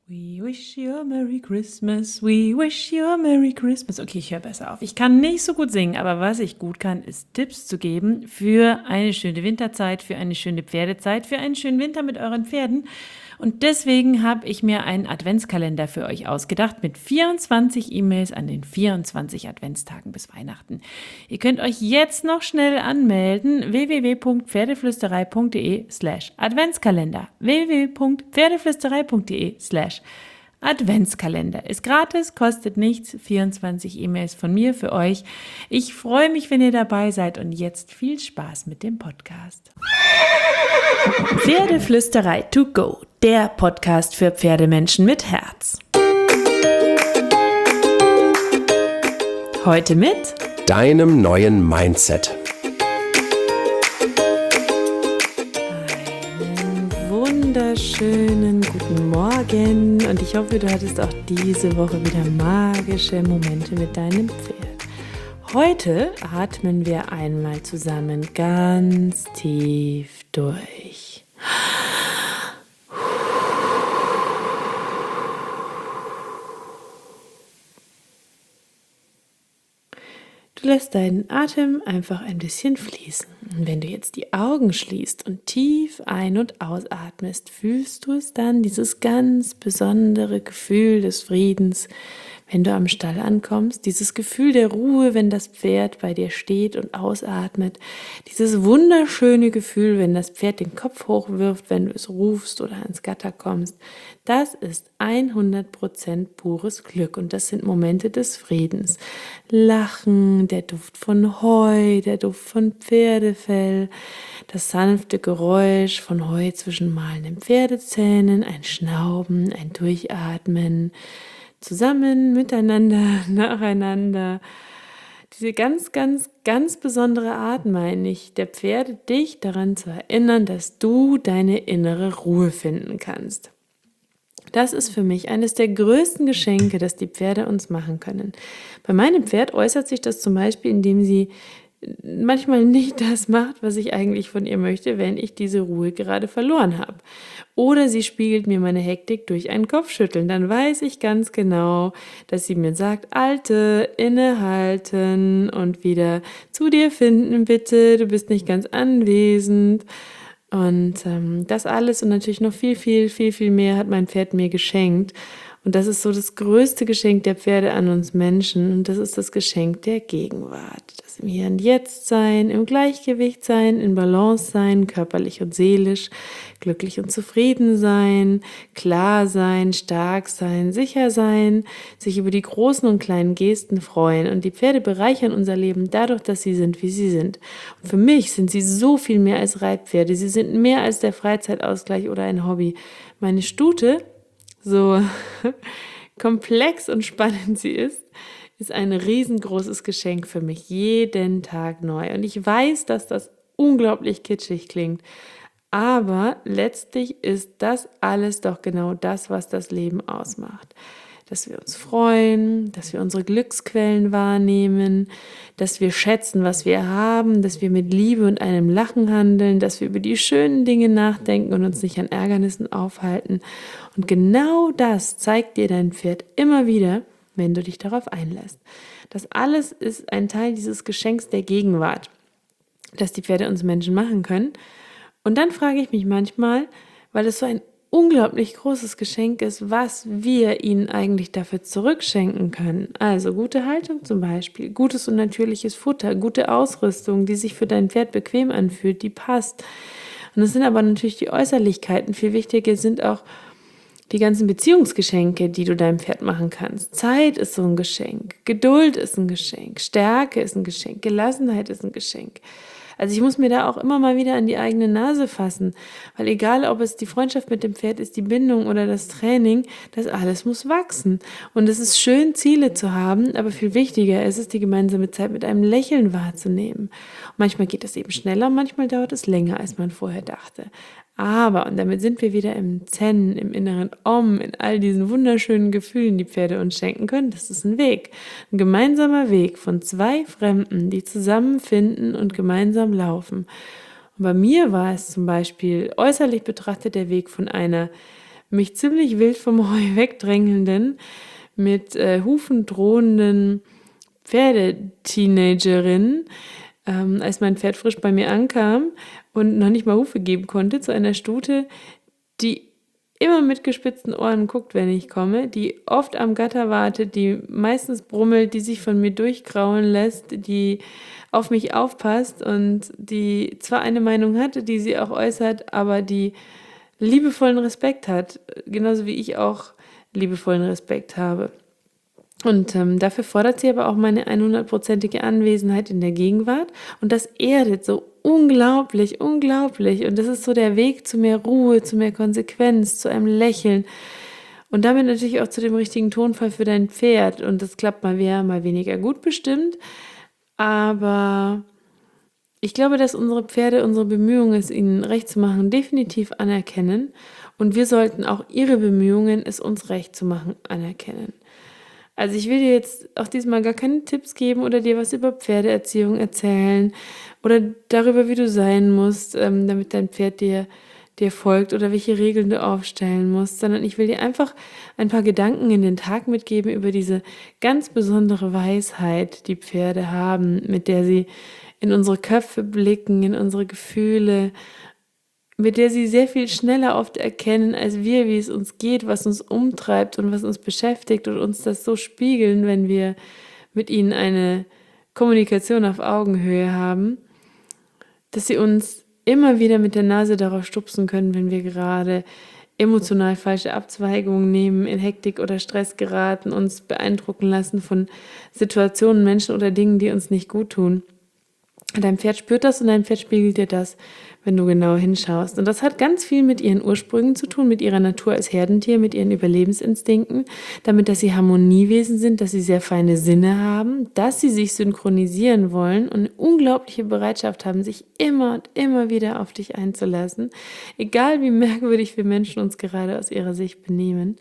We wish you a Merry Christmas, we wish you a Merry Christmas. Okay, ich höre besser auf. Ich kann nicht so gut singen, aber was ich gut kann, ist Tipps zu geben für eine schöne Winterzeit, für eine schöne Pferdezeit, für einen schönen Winter mit euren Pferden. Und deswegen habe ich mir einen Adventskalender für euch ausgedacht mit 24 E-Mails an den 24 Adventstagen bis Weihnachten. Ihr könnt euch jetzt noch schnell anmelden, www.pferdeflüsterei.de/Adventskalender. www.pferdeflüsterei.de/Adventskalender. Ist gratis, kostet nichts, 24 E-Mails von mir für euch. Ich freue mich, wenn ihr dabei seid und jetzt viel Spaß mit dem Podcast. Pferdeflüsterei to go, der Podcast für Pferdemenschen mit Herz. Heute mit deinem neuen Mindset. Einen wunderschönen guten Morgen und ich hoffe, du hattest auch diese Woche wieder magische Momente mit deinem Pferd. Heute atmen wir einmal zusammen ganz tief durch. Du lässt deinen Atem einfach ein bisschen fließen. Und wenn du jetzt die Augen schließt und tief ein- und ausatmest, fühlst du es dann, dieses ganz besondere Gefühl des Friedens, wenn du am Stall ankommst, dieses Gefühl der Ruhe, wenn das Pferd bei dir steht und ausatmet, dieses wunderschöne Gefühl, wenn das Pferd den Kopf hochwirft, wenn du es rufst oder ans Gatter kommst, das ist 100% pures Glück und das sind Momente des Friedens. Lachen, der Duft von Heu, der Duft von Pferdefell, das sanfte Geräusch von Heu zwischen mahlenden Pferdezähnen, ein Schnauben, ein Durchatmen, zusammen, miteinander, nacheinander. Diese ganz, ganz, ganz besondere Art, meine ich, der Pferde, dich daran zu erinnern, dass du deine innere Ruhe finden kannst. Das ist für mich eines der größten Geschenke, das die Pferde uns machen können. Bei meinem Pferd äußert sich das zum Beispiel, indem sie manchmal nicht das macht, was ich eigentlich von ihr möchte, wenn ich diese Ruhe gerade verloren habe. Oder sie spiegelt mir meine Hektik durch ein Kopfschütteln. Dann weiß ich ganz genau, dass sie mir sagt, Alte, innehalten und wieder zu dir finden, bitte, du bist nicht ganz anwesend. Und das alles und natürlich noch viel, viel, viel, viel mehr hat mein Pferd mir geschenkt. Und das ist so das größte Geschenk der Pferde an uns Menschen. Und das ist das Geschenk der Gegenwart. Das im Hier und Jetzt sein, im Gleichgewicht sein, in Balance sein, körperlich und seelisch, glücklich und zufrieden sein, klar sein, stark sein, sicher sein, sich über die großen und kleinen Gesten freuen. Und die Pferde bereichern unser Leben dadurch, dass sie sind, wie sie sind. Und für mich sind sie so viel mehr als Reitpferde. Sie sind mehr als der Freizeitausgleich oder ein Hobby. Meine Stute, so komplex und spannend sie ist ein riesengroßes Geschenk für mich, jeden Tag neu. Und ich weiß, dass das unglaublich kitschig klingt, aber letztlich ist das alles doch genau das, was das Leben ausmacht. Dass wir uns freuen, dass wir unsere Glücksquellen wahrnehmen, dass wir schätzen, was wir haben, dass wir mit Liebe und einem Lachen handeln, dass wir über die schönen Dinge nachdenken und uns nicht an Ärgernissen aufhalten. Und genau das zeigt dir dein Pferd immer wieder, wenn du dich darauf einlässt. Das alles ist ein Teil dieses Geschenks der Gegenwart, das die Pferde uns Menschen machen können. Und dann frage ich mich manchmal, weil es so ein unglaublich großes Geschenk ist, was wir ihnen eigentlich dafür zurückschenken können. Also gute Haltung zum Beispiel, gutes und natürliches Futter, gute Ausrüstung, die sich für dein Pferd bequem anfühlt, die passt. Und das sind aber natürlich die Äußerlichkeiten. Viel wichtiger sind auch die ganzen Beziehungsgeschenke, die du deinem Pferd machen kannst. Zeit ist so ein Geschenk, Geduld ist ein Geschenk, Stärke ist ein Geschenk, Gelassenheit ist ein Geschenk. Also ich muss mir da auch immer mal wieder an die eigene Nase fassen, weil egal, ob es die Freundschaft mit dem Pferd ist, die Bindung oder das Training, das alles muss wachsen. Und es ist schön, Ziele zu haben, aber viel wichtiger ist es, die gemeinsame Zeit mit einem Lächeln wahrzunehmen. Und manchmal geht es eben schneller, manchmal dauert es länger, als man vorher dachte. Aber, und damit sind wir wieder im Zen, im inneren Om, in all diesen wunderschönen Gefühlen, die Pferde uns schenken können, das ist ein Weg. Ein gemeinsamer Weg von zwei Fremden, die zusammenfinden und gemeinsam laufen. Und bei mir war es zum Beispiel äußerlich betrachtet der Weg von einer mich ziemlich wild vom Heu wegdrängelnden, mit Hufen drohenden Pferdeteenagerin, als mein Pferd frisch bei mir ankam und noch nicht mal Hufe geben konnte, zu einer Stute, die immer mit gespitzten Ohren guckt, wenn ich komme, die oft am Gatter wartet, die meistens brummelt, die sich von mir durchgraulen lässt, die auf mich aufpasst und die zwar eine Meinung hat, die sie auch äußert, aber die liebevollen Respekt hat, genauso wie ich auch liebevollen Respekt habe. Und dafür fordert sie aber auch meine 100%ige Anwesenheit in der Gegenwart. Und das erdet so unglaublich, unglaublich. Und das ist so der Weg zu mehr Ruhe, zu mehr Konsequenz, zu einem Lächeln. Und damit natürlich auch zu dem richtigen Tonfall für dein Pferd. Und das klappt mal mehr, mal weniger gut bestimmt. Aber ich glaube, dass unsere Pferde unsere Bemühungen, es ihnen recht zu machen, definitiv anerkennen. Und wir sollten auch ihre Bemühungen, es uns recht zu machen, anerkennen. Also ich will dir jetzt auch diesmal gar keine Tipps geben oder dir was über Pferdeerziehung erzählen oder darüber, wie du sein musst, damit dein Pferd dir folgt oder welche Regeln du aufstellen musst, sondern ich will dir einfach ein paar Gedanken in den Tag mitgeben über diese ganz besondere Weisheit, die Pferde haben, mit der sie in unsere Köpfe blicken, in unsere Gefühle, mit der sie sehr viel schneller oft erkennen als wir, wie es uns geht, was uns umtreibt und was uns beschäftigt und uns das so spiegeln, wenn wir mit ihnen eine Kommunikation auf Augenhöhe haben, dass sie uns immer wieder mit der Nase darauf stupsen können, wenn wir gerade emotional falsche Abzweigungen nehmen, in Hektik oder Stress geraten, uns beeindrucken lassen von Situationen, Menschen oder Dingen, die uns nicht gut tun. Dein Pferd spürt das und dein Pferd spiegelt dir das, wenn du genau hinschaust. Und das hat ganz viel mit ihren Ursprüngen zu tun, mit ihrer Natur als Herdentier, mit ihren Überlebensinstinkten, damit, dass sie Harmoniewesen sind, dass sie sehr feine Sinne haben, dass sie sich synchronisieren wollen und eine unglaubliche Bereitschaft haben, sich immer und immer wieder auf dich einzulassen, egal wie merkwürdig wir Menschen uns gerade aus ihrer Sicht benehmen.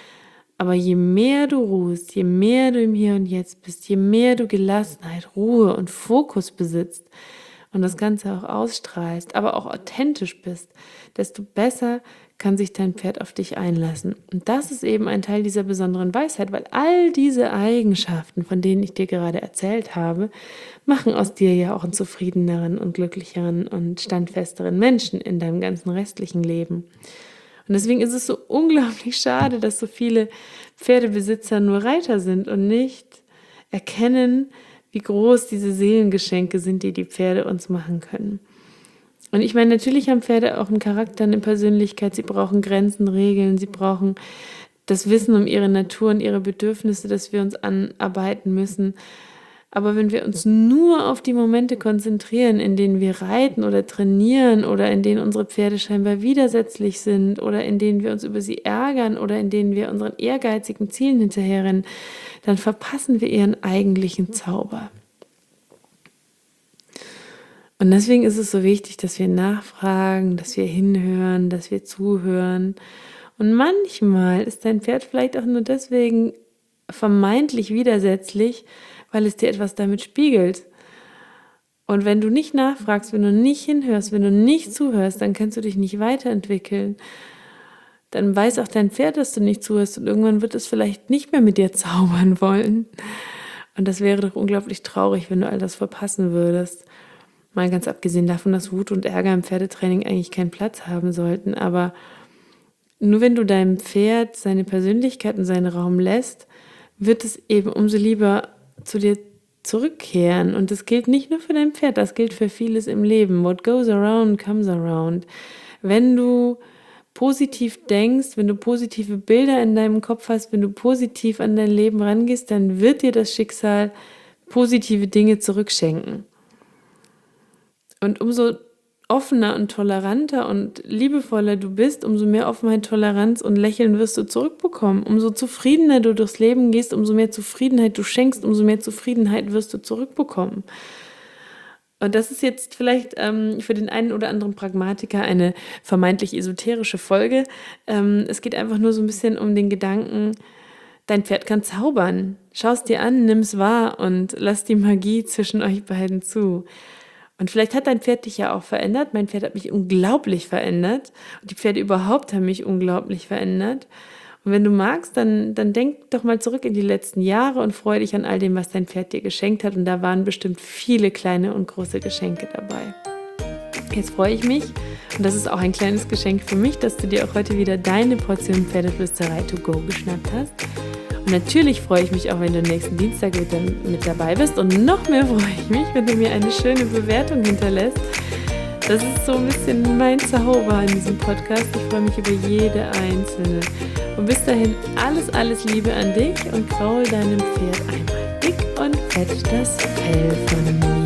Aber je mehr du ruhst, je mehr du im Hier und Jetzt bist, je mehr du Gelassenheit, Ruhe und Fokus besitzt und das Ganze auch ausstrahlst, aber auch authentisch bist, desto besser kann sich dein Pferd auf dich einlassen. Und das ist eben ein Teil dieser besonderen Weisheit, weil all diese Eigenschaften, von denen ich dir gerade erzählt habe, machen aus dir ja auch einen zufriedeneren und glücklicheren und standfesteren Menschen in deinem ganzen restlichen Leben. Und deswegen ist es so unglaublich schade, dass so viele Pferdebesitzer nur Reiter sind und nicht erkennen, wie groß diese Seelengeschenke sind, die die Pferde uns machen können. Und ich meine, natürlich haben Pferde auch einen Charakter, eine Persönlichkeit. Sie brauchen Grenzen, Regeln, sie brauchen das Wissen um ihre Natur und ihre Bedürfnisse, dass wir uns anarbeiten müssen. Aber wenn wir uns nur auf die Momente konzentrieren, in denen wir reiten oder trainieren oder in denen unsere Pferde scheinbar widersetzlich sind oder in denen wir uns über sie ärgern oder in denen wir unseren ehrgeizigen Zielen hinterherrennen, dann verpassen wir ihren eigentlichen Zauber. Und deswegen ist es so wichtig, dass wir nachfragen, dass wir hinhören, dass wir zuhören. Und manchmal ist dein Pferd vielleicht auch nur deswegen vermeintlich widersetzlich, weil es dir etwas damit spiegelt. Und wenn du nicht nachfragst, wenn du nicht hinhörst, wenn du nicht zuhörst, dann kannst du dich nicht weiterentwickeln. Dann weiß auch dein Pferd, dass du nicht zuhörst und irgendwann wird es vielleicht nicht mehr mit dir zaubern wollen. Und das wäre doch unglaublich traurig, wenn du all das verpassen würdest. Mal ganz abgesehen davon, dass Wut und Ärger im Pferdetraining eigentlich keinen Platz haben sollten. Aber nur wenn du deinem Pferd seine Persönlichkeit und seinen Raum lässt, wird es eben umso lieber zu dir zurückkehren. Und das gilt nicht nur für dein Pferd, das gilt für vieles im Leben. What goes around comes around. Wenn du positiv denkst, wenn du positive Bilder in deinem Kopf hast, wenn du positiv an dein Leben rangehst, dann wird dir das Schicksal positive Dinge zurückschenken. Und umso offener und toleranter und liebevoller du bist, umso mehr Offenheit, Toleranz und Lächeln wirst du zurückbekommen. Umso zufriedener du durchs Leben gehst, umso mehr Zufriedenheit du schenkst, umso mehr Zufriedenheit wirst du zurückbekommen. Und das ist jetzt vielleicht für den einen oder anderen Pragmatiker eine vermeintlich esoterische Folge. Es geht einfach nur so ein bisschen um den Gedanken, dein Pferd kann zaubern. Schau es dir an, nimm es wahr und lass die Magie zwischen euch beiden zu. Und vielleicht hat dein Pferd dich ja auch verändert. Mein Pferd hat mich unglaublich verändert. Und die Pferde überhaupt haben mich unglaublich verändert. Und wenn du magst, dann denk doch mal zurück in die letzten Jahre und freue dich an all dem, was dein Pferd dir geschenkt hat. Und da waren bestimmt viele kleine und große Geschenke dabei. Jetzt freue ich mich, und das ist auch ein kleines Geschenk für mich, dass du dir auch heute wieder deine Portion Pferdeflüsterei to go geschnappt hast. Und natürlich freue ich mich auch, wenn du nächsten Dienstag wieder mit dabei bist. Und noch mehr freue ich mich, wenn du mir eine schöne Bewertung hinterlässt. Das ist so ein bisschen mein Zauber in diesem Podcast. Ich freue mich über jede einzelne. Und bis dahin alles Liebe an dich und kraul deinem Pferd einmal dick und fett das Fell von mir.